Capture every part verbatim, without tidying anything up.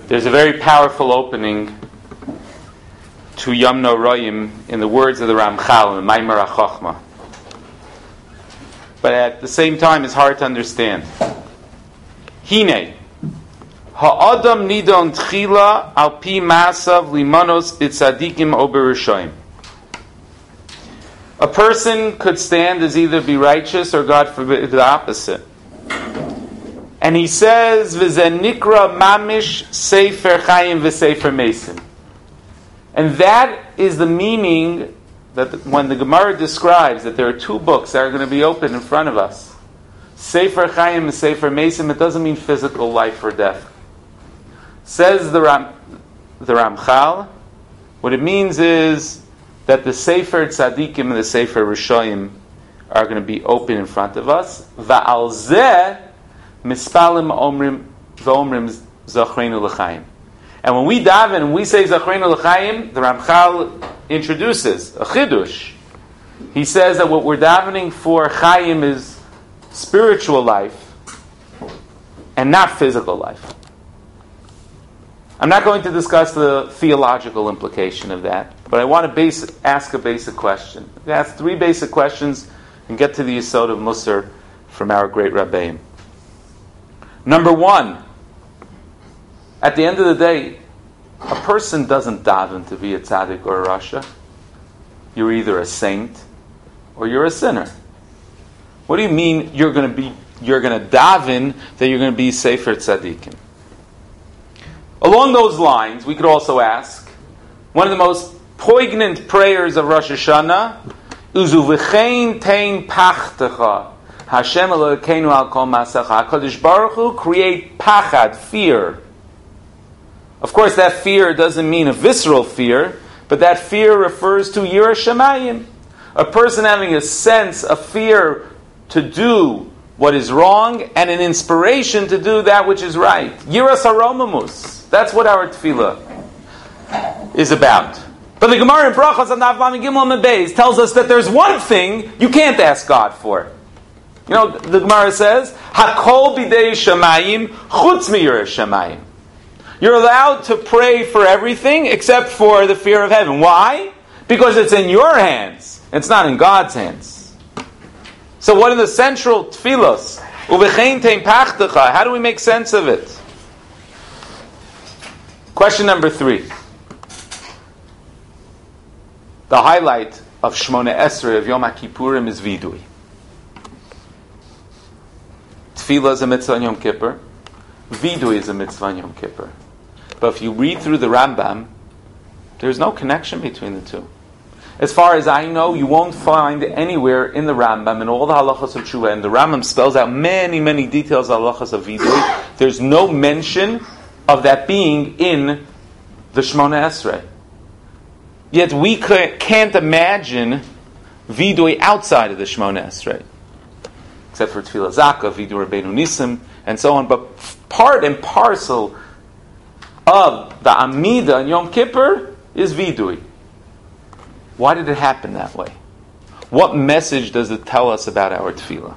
There's a very powerful opening to Yom Noraim in the words of the Ramchal in Maimar HaChochma. But at the same time, it's hard to understand. Hine, ha'adam nidon tchila al pi masav limanos itzadikim oberushoim. A person could stand as either be righteous or, God forbid, the opposite. And he says, "V'zen nikra mamish sefer chayim v'sefer mesim." And that is the meaning that when the Gemara describes that there are two books that are going to be open in front of us, Sefer Chaim and Sefer Mesim, it doesn't mean physical life or death. Says the Ram, the Ramchal, what it means is that the Sefer Tzadikim and the Sefer Rishoyim are going to be open in front of us. Va'al zeh mispalim omrim v'omrim zachreinu l'chaim. And when we daven and we say Zachreinu L'chaim, the Ramchal introduces a chidush. He says that what we're davening for Chaim is spiritual life and not physical life. I'm not going to discuss the theological implication of that, but I want to base, ask a basic question. We ask three basic questions and get to the Yesod of Musar from our great Rabbeim. Number one, at the end of the day, a person doesn't daven to be a tzaddik or a rasha. You're either a saint or you're a sinner. What do you mean you're going to be? You're going to daven that you're going to be sefer tzaddikim? Along those lines, we could also ask one of the most poignant prayers of Rosh Hashanah: Uzu v'chein tein pachtecha Hashem Elokeinu al kol masecha. HaKadosh Baruch Hu, create pachad, fear. Of course, that fear doesn't mean a visceral fear, but that fear refers to Yirah Shamayim. A person having a sense, a fear to do what is wrong, and an inspiration to do that which is right. Yirah Saromamus. That's what our tefillah is about. But the Gemara in Brachos on Daf Lamed Gimel Beis tells us that there's one thing you can't ask God for. You know, the Gemara says, Hakol bidei Shamayim chutz mi Yirah Shamayim. You're allowed to pray for everything except for the fear of heaven. Why? Because it's in your hands. It's not in God's hands. So what are the central tefillos? Uvechein tein pachtecha. How do we make sense of it? Question number three. The highlight of Shmona Esrei of Yom HaKippurim is vidui. Tefillah is a mitzvah on Yom Kippur. Vidui is a mitzvah on Yom Kippur. But if you read through the Rambam, there's no connection between the two. As far as I know, you won't find anywhere in the Rambam, in all the halachas of Tshuva, and the Rambam spells out many, many details of halachas of vidui. There's no mention of that being in the Shmona Esrei. Yet we can't imagine vidui outside of the Shmona Esrei, except for Tefillah Zakah, vidui Rabbeinu Nisim, and so on. But part and parcel of the Amidah on Yom Kippur is vidui. Why did it happen that way? What message does it tell us about our tefillah?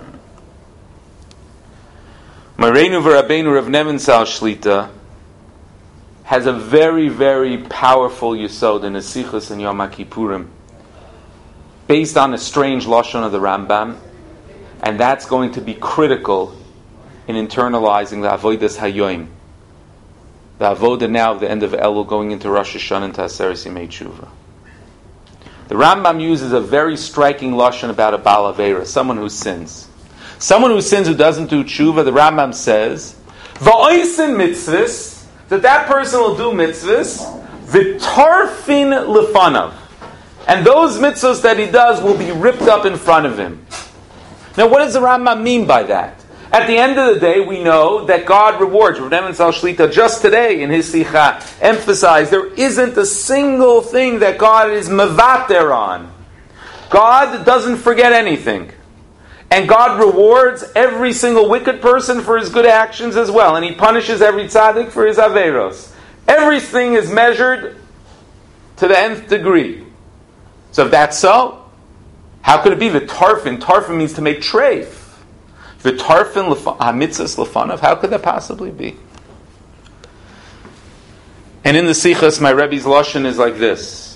Moreinu v'Rabbeinu Rav Nebenzahl Shlita has a very, very powerful yesod in Esichos and Yom HaKippurim, based on a strange lashon of the Rambam, and that's going to be critical in internalizing the avodas hayoim, the avodah now of the end of Elul, going into Rosh Hashanah and Ta'aseres Yemei Tshuva. The Rambam uses a very striking lashon about a Baal Aveira, someone who sins. Someone who sins who doesn't do tshuva, the Rambam says, V'oisin mitzvahs, that that person will do mitzvahs, v'tarfin lefanav. And those mitzvahs that he does will be ripped up in front of him. Now what does the Rambam mean by that? At the end of the day, we know that God rewards. Rav Nebenzahl Shlita just today in his Sikha emphasized there isn't a single thing that God is mevater on. God doesn't forget anything. And God rewards every single wicked person for his good actions as well. And he punishes every tzaddik for his averos. Everything is measured to the nth degree. So if that's so, how could it be that tarfin? Tarfin means to make treif. The tarfin hamitzas lefanav. How could that possibly be? And in the Sichos, my Rebbe's Lashon is like this.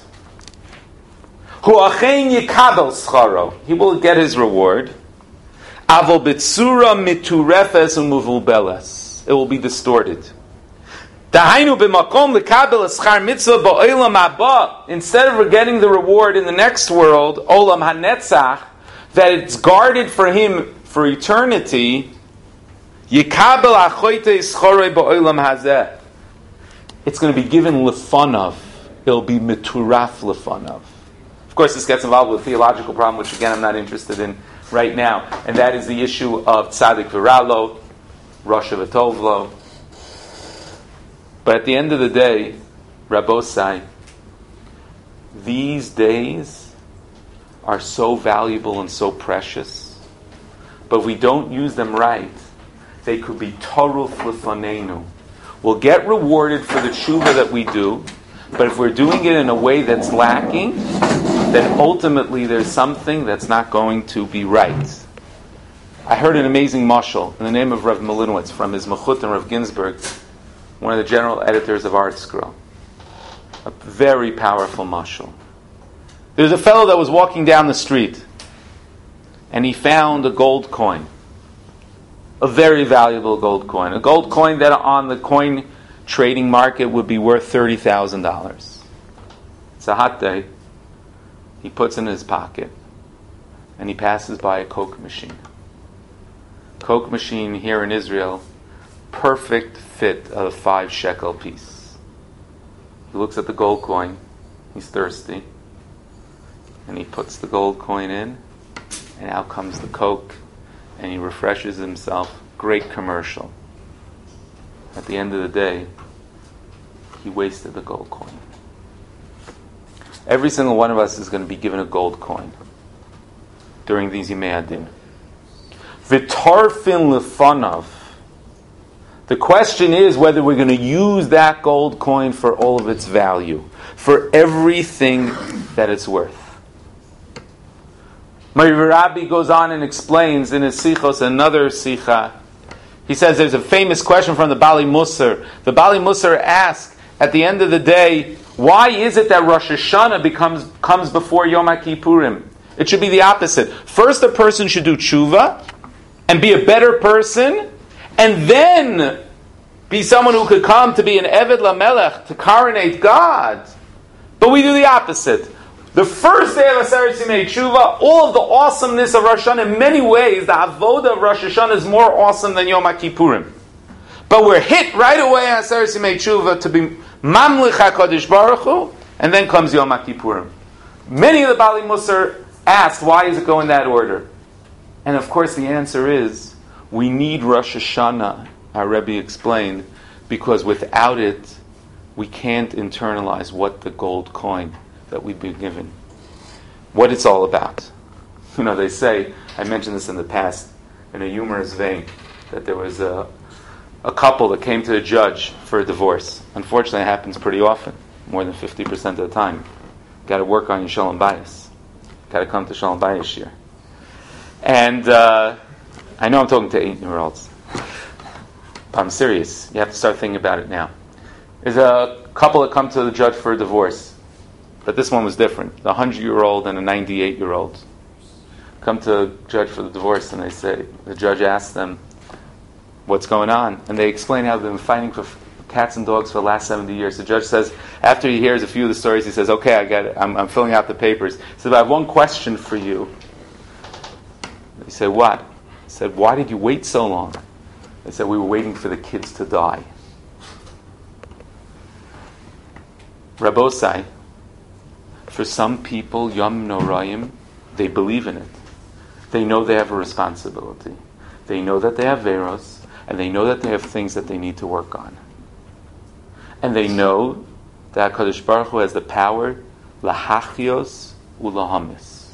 Hu achein yikabel scharo. He will get his reward. Avol b'tzura miturefes umuvulbeles. It will be distorted. Dahainu b'makom l'kabel eschar mitzvah ba'olam haba. Instead of getting the reward in the next world, olam hanetzach, that it's guarded for him for eternity, yikabel achoyte schorei ba'olam hazeh. It's going to be given lefanav. It'll be mituraf lefanav. Of course, this gets involved with a theological problem, which again I'm not interested in right now, and that is the issue of tzaddik v'ralo, rasha v'tovlo. But at the end of the day, Rabbosai, these days are so valuable and so precious, but if we don't use them right, they could be toruf lefanenu. We'll get rewarded for the tshuva that we do, but if we're doing it in a way that's lacking, then ultimately there's something that's not going to be right. I heard an amazing mashal in the name of Rav Malinowitz from his Mechut and Rav Ginsburg, one of the general editors of Art Scroll. A very powerful mashal. There's a fellow that was walking down the street, and he found a gold coin. A very valuable gold coin. A gold coin that on the coin trading market would be worth thirty thousand dollars. It's a hot day. He puts it in his pocket, and he passes by a Coke machine. Coke machine here in Israel, perfect fit of a five shekel piece. He looks at the gold coin. He's thirsty. And he puts the gold coin in, and out comes the Coke, and he refreshes himself. Great commercial. At the end of the day, he wasted the gold coin. Every single one of us is going to be given a gold coin during these Yimei Adin. V'tarfin lefanav. The question is whether we're going to use that gold coin for all of its value, for everything that it's worth. Mari Rabbi goes on and explains in his Sichos, another Sicha. He says there's a famous question from the Bali Musar. The Bali Musar asks, at the end of the day, why is it that Rosh Hashanah becomes comes before Yom HaKippurim? It should be the opposite. First, a person should do tshuva and be a better person, and then be someone who could come to be an Eved LaMelech, to coronate God. But we do the opposite. The first day of Aseret Yimei Tshuva, all of the awesomeness of Rosh Hashanah, in many ways, the avoda of Rosh Hashanah is more awesome than Yom HaKippurim. But we're hit right away on Aseret Yimei Tshuva to be Mamlich HaKadosh Baruch Hu, and then comes Yom HaKippurim. Many of the Bali Musar asked, why does it go in that order? And of course the answer is, we need Rosh Hashanah, our Rebbe explained, because without it, we can't internalize what the gold coin that we've been given, what it's all about. You know, they say, I mentioned this in the past, in a humorous vein, that there was a, a couple that came to a judge for a divorce. Unfortunately, it happens pretty often, more than fifty percent of the time. Got to work on your Shalom Bayis. Got to come to Shalom Bayis here. And uh, I know I'm talking to eight-year-olds. But I'm serious. You have to start thinking about it now. There's a couple that come to the judge for a divorce. But this one was different. The hundred-year-old and a ninety-eight-year-old come to a judge for the divorce, and they say, the judge asks them, what's going on? And they explain how they've been fighting for cats and dogs for the last seventy years. The judge says, after he hears a few of the stories, he says, okay, I get it. I'm, I'm filling out the papers. He said, I have one question for you. He said, what? He said, why did you wait so long? They said, we were waiting for the kids to die. Rabbosai, for some people, Yom Noraim, they believe in it. They know they have a responsibility. They know that they have veros, and they know that they have things that they need to work on. And they know that HaKadosh Baruch Hu has the power lahachios ulahamis.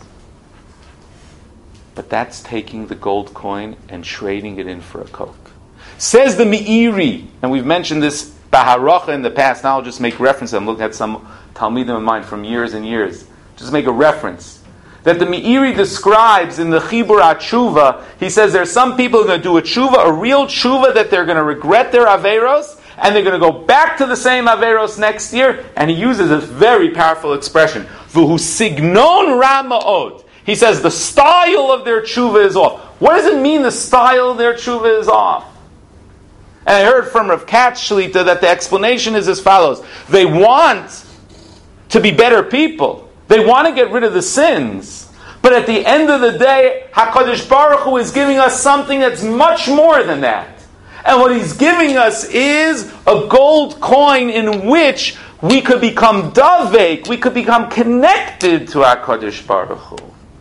But that's taking the gold coin and trading it in for a Coke. Says the Meiri, and we've mentioned this Baharacha in the past, now I'll just make reference. I'm looking at some Talmidim of mine from years and years. Just make a reference. That the Meiri describes in the Chibur HaTshuva, he says there's some people who are going to do a tshuva, a real tshuva, that they're going to regret their averos, and they're going to go back to the same Averos next year, and he uses a very powerful expression. V'hu signon ra ma'od. He says the style of their tshuva is off. What does it mean the style of their tshuva is off? And I heard from Rav Katz Shlita that the explanation is as follows. They want to be better people. They want to get rid of the sins. But at the end of the day, HaKadosh Baruch Hu is giving us something that's much more than that. And what He's giving us is a gold coin in which we could become davek, we could become connected to HaKadosh Baruch Hu.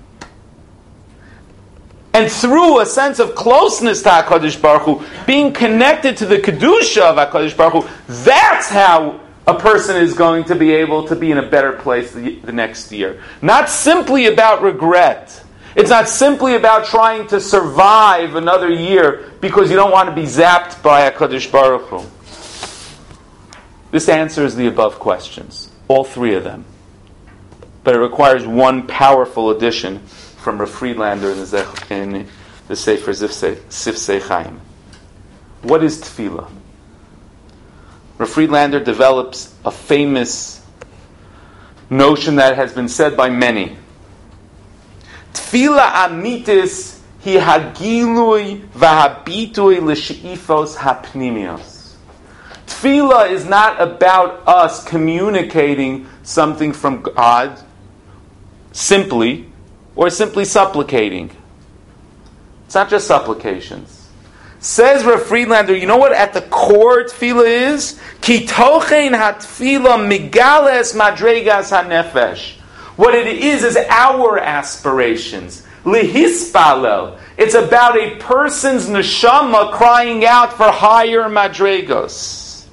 And through a sense of closeness to HaKadosh Baruch Hu, being connected to the Kedusha of HaKadosh Baruch Hu, that's how a person is going to be able to be in a better place the, the next year. Not simply about regret. It's not simply about trying to survive another year because you don't want to be zapped by HaKadosh Baruch Hu. This answers the above questions, all three of them. But it requires one powerful addition from Rav Friedlander in the, Zech, in the Sefer Sifsei Chaim. What is tefillah? Rav Friedlander develops a famous notion that has been said by many. Tefillah amitis hi hagilui v'habitui l'she'ifos hapnimios. Tefillah is not about us communicating something from God simply, or simply supplicating. It's not just supplications. Says Rav Friedlander, you know what at the core tefillah is? Ki tochein hatefillah migales madregas hanefesh. What it is is our aspirations. Lihispalel. It's about a person's neshama crying out for higher madregos.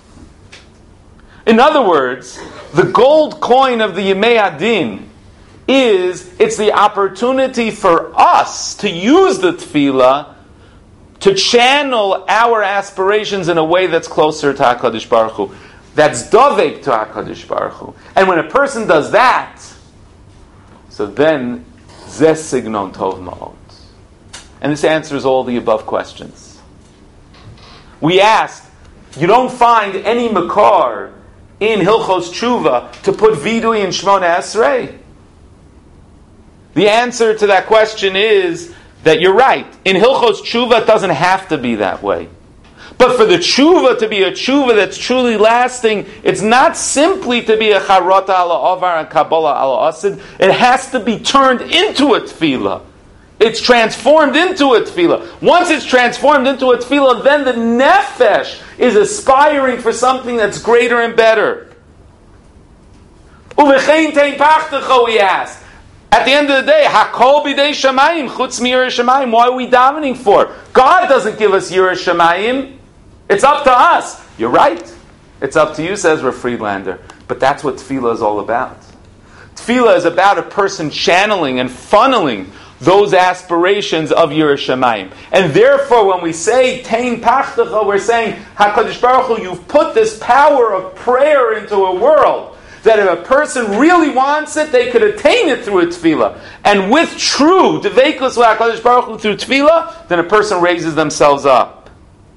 In other words, the gold coin of the Yemei Adin is, it's the opportunity for us to use the tefillah to channel our aspirations in a way that's closer to HaKadosh Baruch Hu. That's dovek to HaKadosh Baruch Hu. And when a person does that, so then, zeh signon tov ma'od. And this answers all the above questions. We asked, you don't find any makar in Hilchos Tshuva to put vidui in Shmona Esrei. The answer to that question is that you're right. In Hilchos Tshuva, it doesn't have to be that way. But for the Tshuva to be a Tshuva that's truly lasting, it's not simply to be a Charata ala Avar and Kabbalah ala Asid. It has to be turned into a Tefillah. It's transformed into a Tefillah. Once it's transformed into a Tefillah, then the Nefesh is aspiring for something that's greater and better. Uvechein tein pachtecho, he asked. At the end of the day, Hakol b'dei Shamayim, chutz mi'yireh Shamayim. Why are we davening for? God doesn't give us yireh Shamayim. It's up to us. You're right. It's up to you, says Rav Friedlander. But that's what tefillah is all about. Tefillah is about a person channeling and funneling those aspirations of yireh Shamayim. And therefore, when we say Tein Pachtecha, we're saying, HaKadosh Baruch Hu, you've put this power of prayer into a world that if a person really wants it, they could attain it through a tefillah. And with true Deveikus HaKadosh Baruch Hu through tefillah, then a person raises themselves up.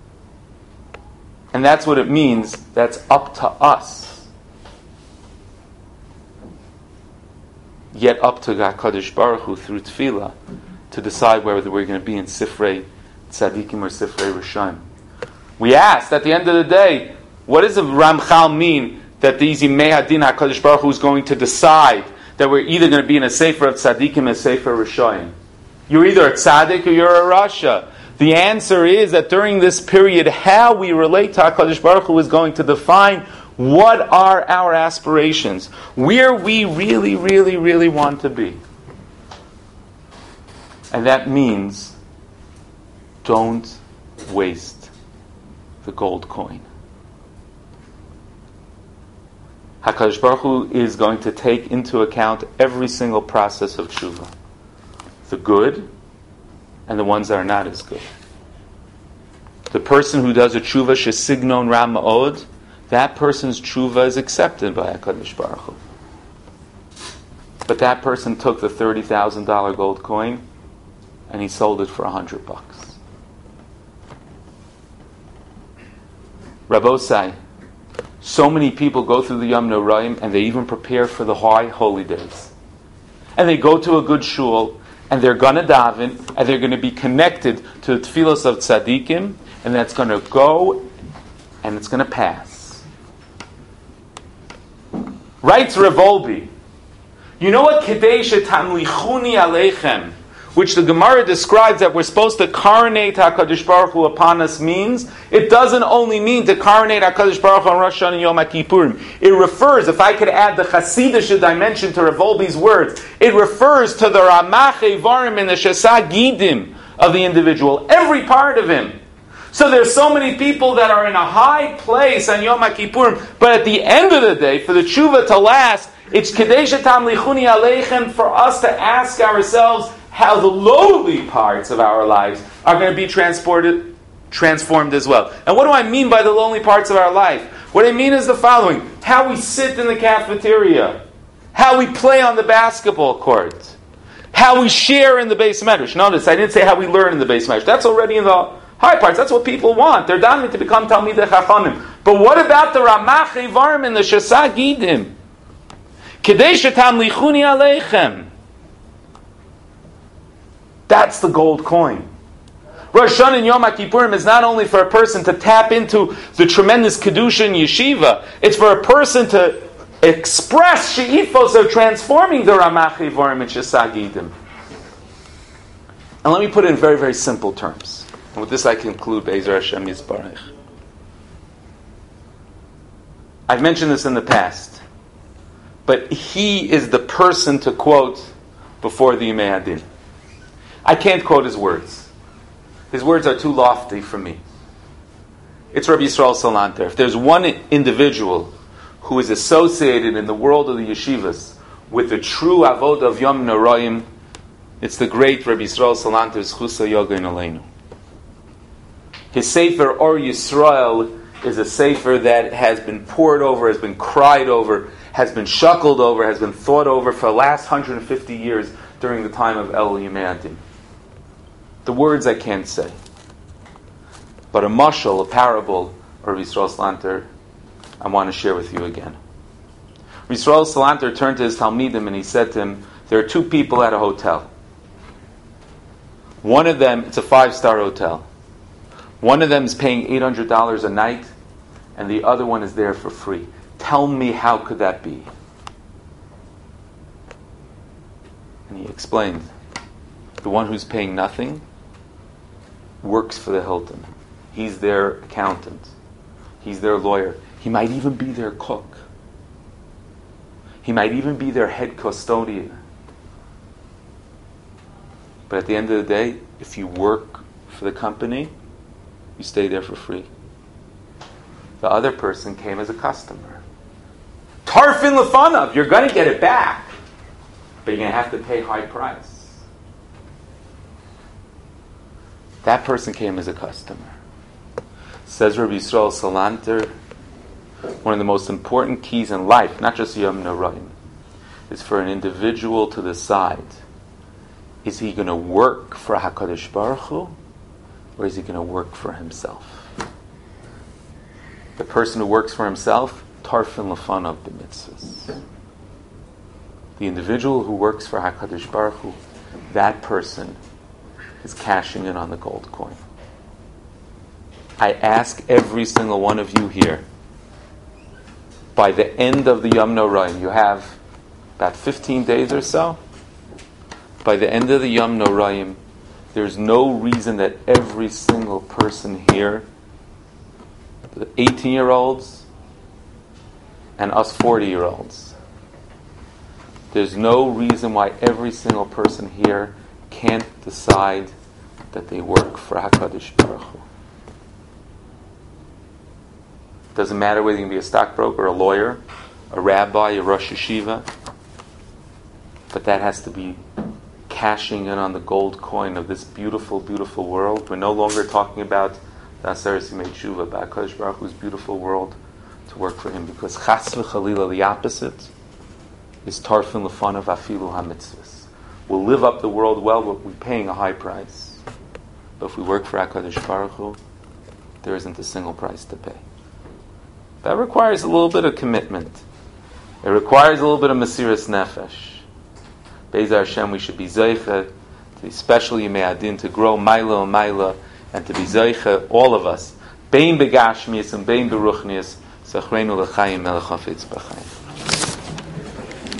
And that's what it means. That's up to us. Yet up to HaKadosh Baruch Hu through tefillah to decide whether we're going to be in Sifrei Tzadikim or Sifrei Rishayim. We asked at the end of the day, what does the Ramchal mean that these Yimei Hadin HaKadosh Baruch Hu is going to decide that we're either going to be in a Sefer of Tzadikim and a Sefer Rishayim? You're either a Tzadik or you're a Rasha. The answer is that during this period, how we relate to HaKadosh Baruch Hu is going to define what are our aspirations, where we really, really, really want to be. And that means don't waste the gold coin. HaKadosh Baruch Hu is going to take into account every single process of tshuva. The good and the ones that are not as good. The person who does a tshuva shesignon ra ma'od, that person's tshuva is accepted by HaKadosh Baruch Hu. But that person took the thirty thousand dollars gold coin and he sold it for a hundred bucks. Rabbosai, so many people go through the Yom Noraim and they even prepare for the high holy days. And they go to a good shul and they're going to daven and they're going to be connected to the tefillos of tzaddikim, and that's going to go and it's going to pass. Writes Rav Wolbe, you know what Kedei shetamlichuni aleichem, which the Gemara describes that we're supposed to coronate HaKadosh Baruch Hu upon us means? It doesn't only mean to coronate HaKadosh Baruch Hu on Rosh Hashanah and Yom HaKippurim. It refers, if I could add the Hasidic dimension to Rav Wolbe's words, it refers to the Ramach Eivarim and the Shesag Gidim of the individual, every part of him. So there's so many people that are in a high place on Yom HaKippurim, but at the end of the day, for the tshuva to last, it's Kedei shetamlichuni aleichem, for us to ask ourselves how the lowly parts of our lives are going to be transported, transformed as well. And what do I mean by the lowly parts of our life? What I mean is the following: how we sit in the cafeteria, how we play on the basketball court, how we share in the Beis Medrash. Notice, I didn't say how we learn in the Beis Medrash. That's already in the high parts. That's what people want. They're davening to become Talmidei Chachamim. But what about the Ramach Eivarim and the Shesag Gidim? Kedei shetamlichuni aleichem. That's the gold coin. Rosh Hashanah and Yom HaKippurim is not only for a person to tap into the tremendous Kedusha in Yeshiva, it's for a person to express she'ifos of transforming the Ramach Eivarim and Shesag Gidim. And let me put it in very, very simple terms. And with this I conclude Be'ezer Hashem Yisbarach. I've mentioned this in the past, but he is the person to quote before the Yimei Hadin. I can't quote his words. His words are too lofty for me. It's Rabbi Yisrael Salanter. If there's one individual who is associated in the world of the yeshivas with the true avod of Yom Noraim, it's the great Rabbi Yisrael Salanter's Chusa Yogain Aleinu. His Sefer Or Yisrael is a Sefer that has been poured over, has been cried over, has been shuckled over, has been thought over for the last one hundred fifty years during the time of El Yimei Hadin. The words I can't say. But a mashal, a parable, of Yisrael Salanter, I want to share with you again. Yisrael Salanter turned to his Talmidim and he said to him, there are two people at a hotel. One of them, it's a five-star hotel. One of them is paying eight hundred dollars a night, and the other one is there for free. Tell me, how could that be? And he explained, the one who's paying nothing works for the Hilton. He's their accountant. He's their lawyer. He might even be their cook. He might even be their head custodian. But at the end of the day, if you work for the company, you stay there for free. The other person came as a customer. Tarfin lefanav, you're going to get it back, but you're going to have to pay high price. That person came as a customer. Says Rabbi Yisrael Salanter, one of the most important keys in life, not just Yom Noraim, is for an individual to decide, is he going to work for HaKadosh Baruch Hu, or is he going to work for himself? The person who works for himself, tarfin lefanav b'mitzvahs. The individual who works for HaKadosh Baruch Hu, that person is cashing in on the gold coin. I ask every single one of you here, by the end of the Yom Noraim, you have about fifteen days or so. By the end of the Yom Noraim, there's no reason that every single person here, the eighteen-year-olds and us forty-year-olds, there's no reason why every single person here can't decide that they work for HaKadosh Baruch Hu. Doesn't matter whether you can be a stockbroker, a lawyer, a rabbi, a Rosh Yeshiva, but that has to be cashing in on the gold coin of this beautiful, beautiful world. We're no longer talking about the Aseret Yimei Tshuva, but HaKadosh Baruch Hu's beautiful world to work for Him, because Chas v'Chalila, the opposite, is Tarfin lefanav afilu hamitzvahs. We'll live up the world well, but we're paying a high price. But if we work for HaKadosh Baruch Hu, there isn't a single price to pay. That requires a little bit of commitment. It requires a little bit of Mesiras Nefesh. Be'ezar Hashem, we should be Zeicha, to be special Yimei Adin, to grow Maila and Maila, and to be Zeicha, all of us, Bein Begashmias and Bein Beruchnias, Sachreinu L'chaim Melech Hafetz B'chaim.